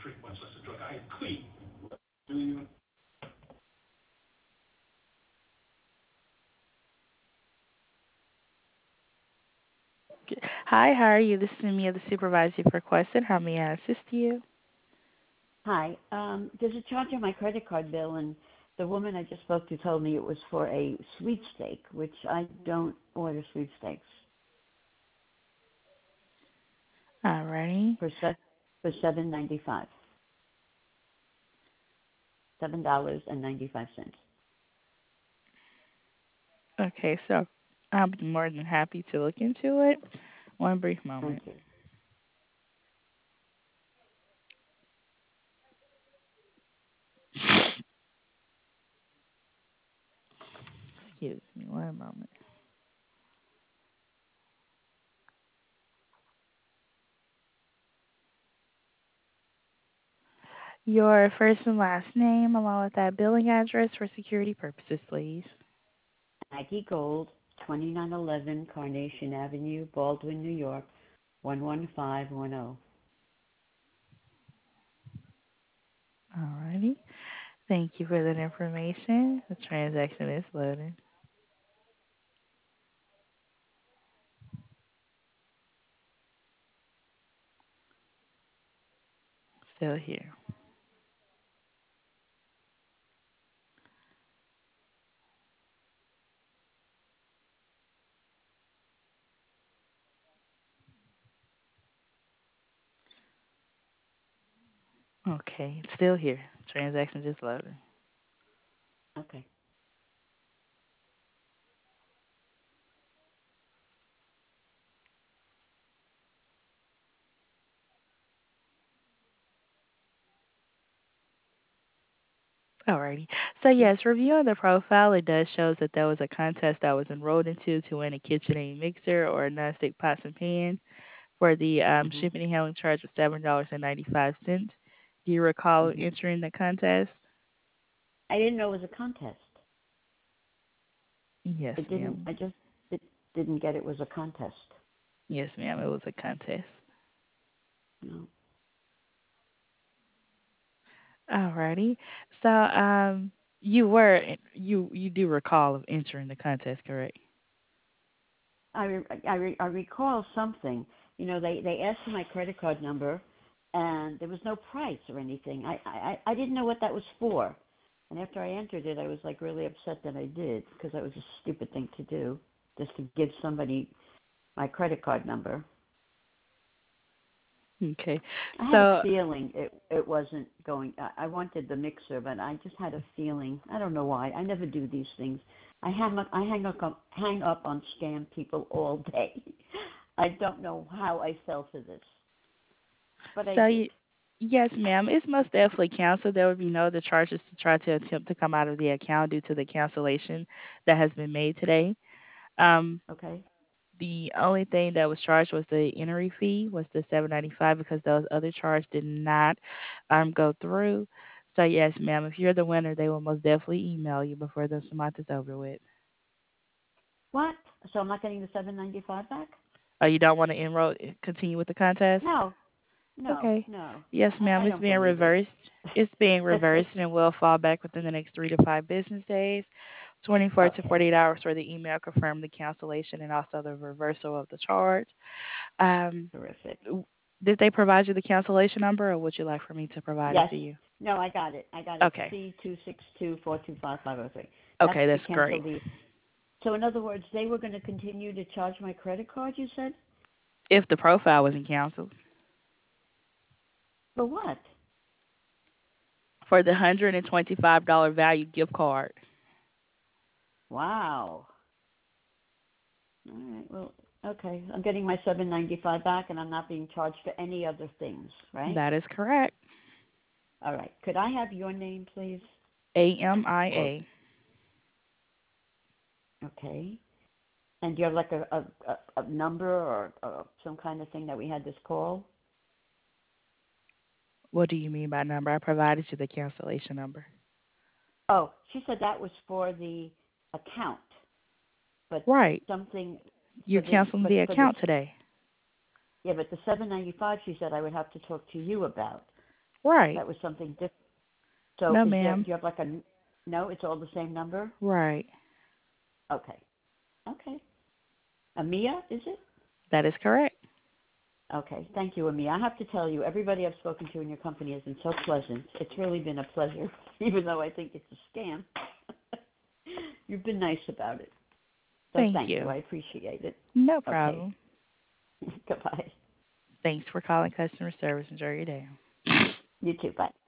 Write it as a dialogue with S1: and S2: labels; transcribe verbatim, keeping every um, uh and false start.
S1: Hi, how are you? This is Mia, the supervisor you've requested. How may I assist you?
S2: Hi. Um, there's a charge on my credit card bill, and the woman I just spoke to told me it was for a sweepstake, which I don't order sweepstakes
S1: Alrighty.
S2: for se- for seven ninety five, seven dollars and ninety five cents.
S1: Okay, so I'll be more than happy to look into it. One brief
S2: Thank
S1: moment.
S2: you.
S1: Excuse me, one moment. Your first and last name, along with that billing address for security purposes, please.
S2: Aggie Gold, twenty nine eleven Carnation Avenue, Baldwin, New York, one one five one zero.
S1: Alrighty. Thank you for that information. The transaction is loading. Still here. Okay, it's still here. Transaction just loading.
S2: Okay.
S1: Alrighty. So yes, reviewing the profile, it does shows that there was a contest that was enrolled into to win a KitchenAid mixer or a nonstick pots and pan for the um,
S2: Mhm.
S1: shipping and handling charge of seven dollars and ninety five cents. Do you recall
S2: Mhm.
S1: entering the contest?
S2: I didn't know it was a contest.
S1: Yes,
S2: It didn't.
S1: ma'am.
S2: I just it didn't get it was a contest.
S1: Yes, ma'am. It was a contest.
S2: No.
S1: Alrighty. So um, you were you you do recall of entering the contest, correct?
S2: I, re- I, re- I recall something. You know, they, they asked for my credit card number, and there was no price or anything. I, I, I didn't know what that was for. And after I entered it, I was like really upset that I did because that was a stupid thing to do, just to give somebody my credit card number.
S1: Okay.
S2: I had a
S1: So
S2: feeling it it wasn't going. I, I wanted the mixer, but I just had a feeling. I don't know why. I never do these things. I hang up. I hang up. on- Hang up on scam people all day. I don't know how I fell for this, but I
S1: so
S2: did.
S1: you, yes, ma'am. It's most definitely canceled. There will be no other charges to try to attempt to come out of the account due to the cancellation that has been made today. Um,
S2: Okay.
S1: the only thing that was charged was the entry fee, was the seven ninety five, because those other charges did not um go through. So yes, ma'am, if you're the winner, they will most definitely email you before the month is over with.
S2: What? So I'm not getting the seven ninety five back?
S1: Oh, you don't want to enroll, continue with the contest?
S2: No, no,
S1: Okay.
S2: no.
S1: Yes,
S2: I,
S1: ma'am.
S2: I
S1: It's
S2: don't
S1: being
S2: believe it.
S1: reversed. It's being reversed and will fall back within the next three to five business days. twenty-four to
S2: Okay.
S1: forty-eight hours for the email confirm the cancellation and also the reversal of the charge. Um,
S2: Terrific.
S1: did they provide you the cancellation number, or would you like for me to provide it
S2: Yes.
S1: to you?
S2: No, I got it. I got it.
S1: Okay.
S2: C two six two four two five five zero three. That's
S1: Okay,
S2: to
S1: that's
S2: cancel
S1: great.
S2: the. So in other words, they were going to continue to charge my credit card. You said
S1: If the profile wasn't canceled
S2: for what?
S1: for the one hundred twenty-five dollars value gift card.
S2: Wow. All right. Well, okay. I'm getting my seven ninety five back, and I'm not being charged for any other things, right?
S1: That is correct.
S2: All right. Could I have your name, please?
S1: A M I
S2: Or
S1: A.
S2: okay. And do you have like a a, a, a number or, or some kind of thing that we had this call?
S1: What do you mean by number? I provided you the cancellation number.
S2: Oh, she said that was for the account, but
S1: Right.
S2: something
S1: You're
S2: for the
S1: canceling
S2: but
S1: the
S2: for the
S1: account today.
S2: yeah, but the seven ninety five she said I would have to talk to you about.
S1: Right.
S2: That was something different. So
S1: No,
S2: is there? Do
S1: ma'am.
S2: you have like a? No, it's all the same number.
S1: Right.
S2: Okay. Okay. Amia, is it?
S1: That is correct.
S2: Okay. Thank you, Amia. I have to tell you, everybody I've spoken to in your company has been so pleasant. It's really been a pleasure, even though I think it's a scam. You've been nice about it. So
S1: Thank
S2: thank you.
S1: you.
S2: I appreciate it.
S1: No
S2: Okay.
S1: problem.
S2: Goodbye.
S1: Thanks for calling customer service. Enjoy your day.
S2: You too. Bye.